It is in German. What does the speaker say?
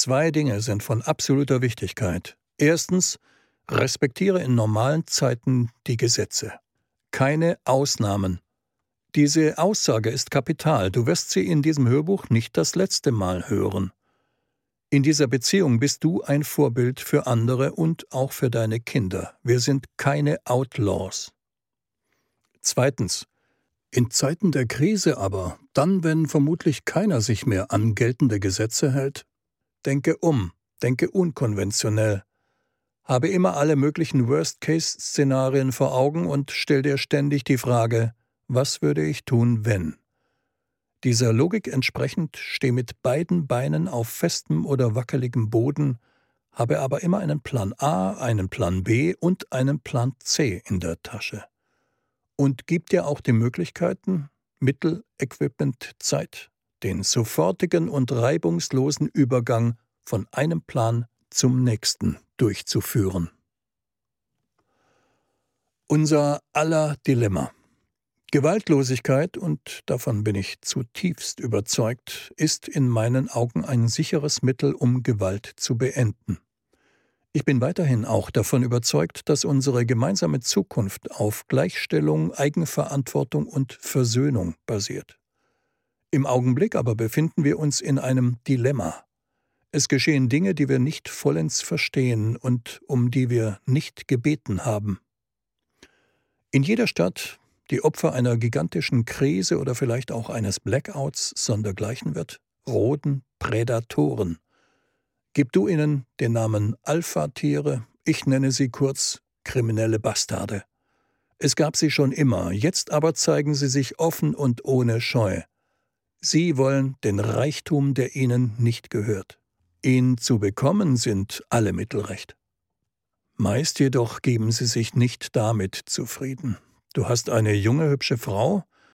2 Dinge sind von absoluter Wichtigkeit. Erstens, respektiere in normalen Zeiten die Gesetze. Keine Ausnahmen. Diese Aussage ist kapital. Du wirst sie in diesem Hörbuch nicht das letzte Mal hören. In dieser Beziehung bist du ein Vorbild für andere und auch für deine Kinder. Wir sind keine Outlaws. Zweitens, in Zeiten der Krise aber, dann, wenn vermutlich keiner sich mehr an geltende Gesetze hält, denke unkonventionell. Habe immer alle möglichen Worst-Case-Szenarien vor Augen und stell dir ständig die Frage, was würde ich tun, wenn? Dieser Logik entsprechend steh mit beiden Beinen auf festem oder wackeligem Boden, habe aber immer einen Plan A, einen Plan B und einen Plan C in der Tasche. Und gib dir auch die Möglichkeiten, Mittel, Equipment, Zeit, den sofortigen und reibungslosen Übergang von einem Plan zum nächsten durchzuführen. Unser aller Dilemma. Gewaltlosigkeit, und davon bin ich zutiefst überzeugt, ist in meinen Augen ein sicheres Mittel, um Gewalt zu beenden. Ich bin weiterhin auch davon überzeugt, dass unsere gemeinsame Zukunft auf Gleichstellung, Eigenverantwortung und Versöhnung basiert. Im Augenblick aber befinden wir uns in einem Dilemma. Es geschehen Dinge, die wir nicht vollends verstehen und um die wir nicht gebeten haben. In jeder Stadt, die Opfer einer gigantischen Krise oder vielleicht auch eines Blackouts sondergleichen wird, roden Prädatoren. Gib du ihnen den Namen Alpha-Tiere, ich nenne sie kurz kriminelle Bastarde. Es gab sie schon immer, jetzt aber zeigen sie sich offen und ohne Scheu. Sie wollen den Reichtum, der ihnen nicht gehört. Ihn zu bekommen sind alle Mittel recht. Meist jedoch geben sie sich nicht damit zufrieden. Du hast eine junge, hübsche Frau,